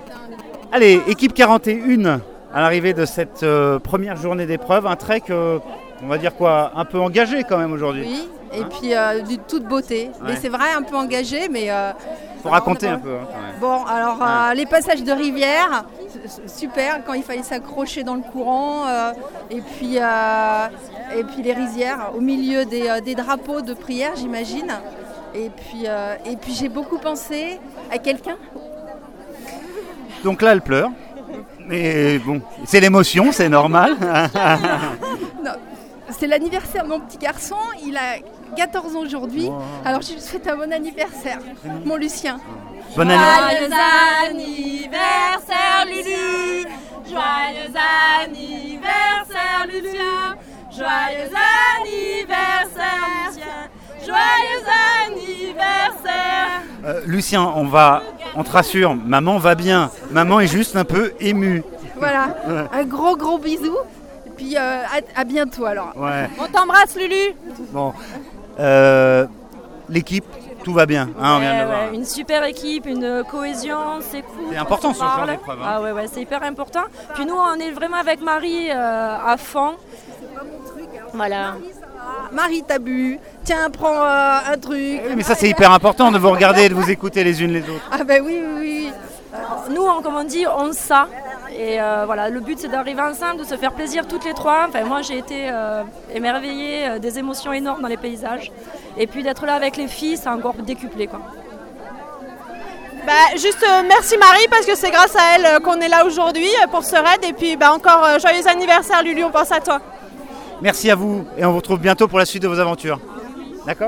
Allez, équipe 41 à l'arrivée de cette première journée d'épreuve. Un trek, on va dire quoi, un peu engagé quand même aujourd'hui. Oui, et puis de toute beauté. Ouais. Mais c'est vrai, un peu engagé, mais... faut raconter un peu. Hein, quand même. Bon, alors les passages de rivière, super, quand il fallait s'accrocher dans le courant. Et puis les rizières, au milieu des drapeaux de prière, j'imagine. Et puis j'ai beaucoup pensé à quelqu'un. Donc là, elle pleure. Mais bon, c'est l'émotion, c'est normal. Non, c'est l'anniversaire de mon petit garçon. Il a 14 ans aujourd'hui. Wow. Alors je lui souhaite un bon anniversaire, mon Lucien. Bon anniversaire. Joyeux anniversaire, Lulu. Joyeux anniversaire, Lucien. Joyeux anniversaire, Lucien. Joyeux anniversaire. Lucien, on te rassure, maman va bien. Maman est juste un peu émue. Voilà, un gros bisou. Et puis à bientôt alors. Ouais. On t'embrasse, Lulu. Bon, l'équipe, tout va bien. Hein, on vient de le voir. Une super équipe, une cohésion, c'est cool. C'est important ce genre d'épreuve. Hein. Ah ouais, c'est hyper important. Puis nous, on est vraiment avec Marie à fond. Voilà. Marie, t'as bu. Tiens, prends un truc. Oui, mais ça, c'est hyper important de vous regarder et de vous écouter les unes les autres. Ah ben oui. Nous, comme on dit, on ça. Et voilà, le but, c'est d'arriver ensemble, de se faire plaisir toutes les trois. Enfin, moi, j'ai été émerveillée, des émotions énormes dans les paysages. Et puis d'être là avec les filles, c'est encore décuplé, quoi. Juste merci Marie, parce que c'est grâce à elle qu'on est là aujourd'hui pour ce raid. Et puis encore joyeux anniversaire Lulu, on pense à toi. Merci à vous et on vous retrouve bientôt pour la suite de vos aventures. D'accord ?